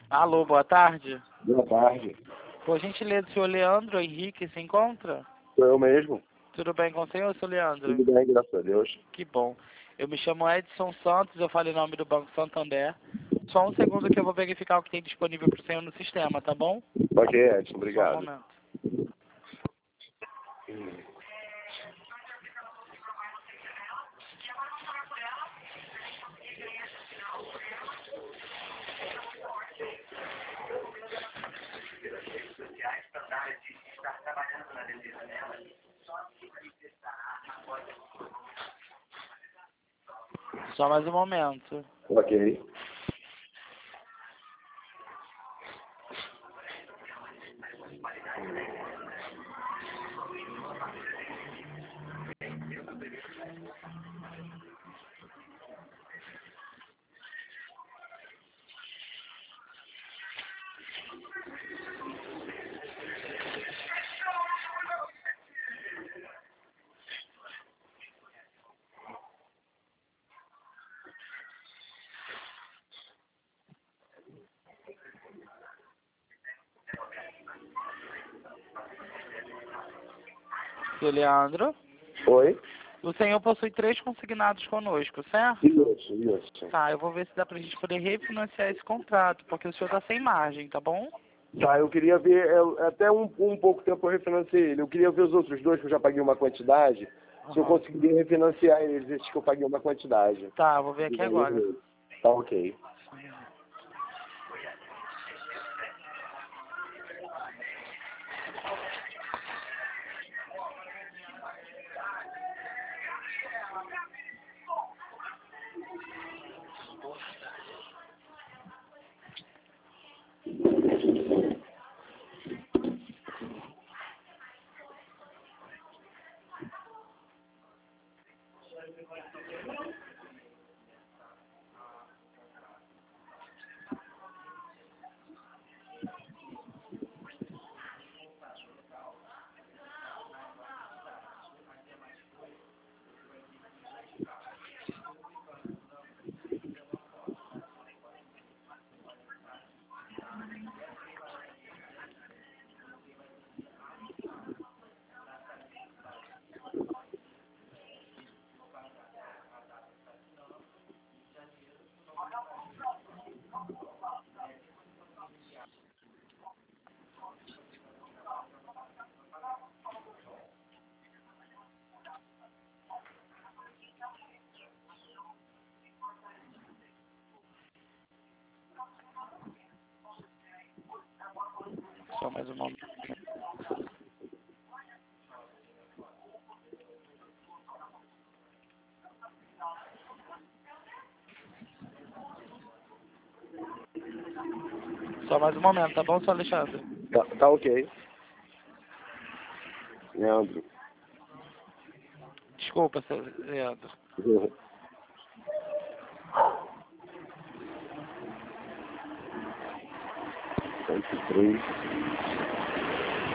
Alô, boa tarde. Boa tarde. Por gentileza, o senhor Leandro Henrique se encontra? Sou eu mesmo. Tudo bem com o senhor, senhor Leandro? Tudo bem, graças a Deus. Que bom. Eu me chamo Edson Santos, eu falo em nome do Banco Santander. Só um segundo que eu vou verificar o que tem disponível para o senhor no sistema, tá bom? Ok, Edson, Só um obrigado. momento. Só mais um momento. Ok. Senhor Leandro, Oi? o senhor possui 3 consignados conosco, certo? Isso. Tá, eu vou ver se dá pra gente poder refinanciar esse contrato, porque o senhor tá sem margem, tá bom? Tá, eu queria ver, até um pouco tempo eu refinanciei ele. Eu queria ver os outros dois que eu já paguei uma quantidade, se eu Aham. conseguiria refinanciar eles, esses que eu paguei uma quantidade. Tá, vou ver aqui agora. Tá ok. Só mais um momento. Só mais um momento, tá bom, senhor Alexandre? Tá ok. Leandro. Desculpa, senhor Leandro. 103.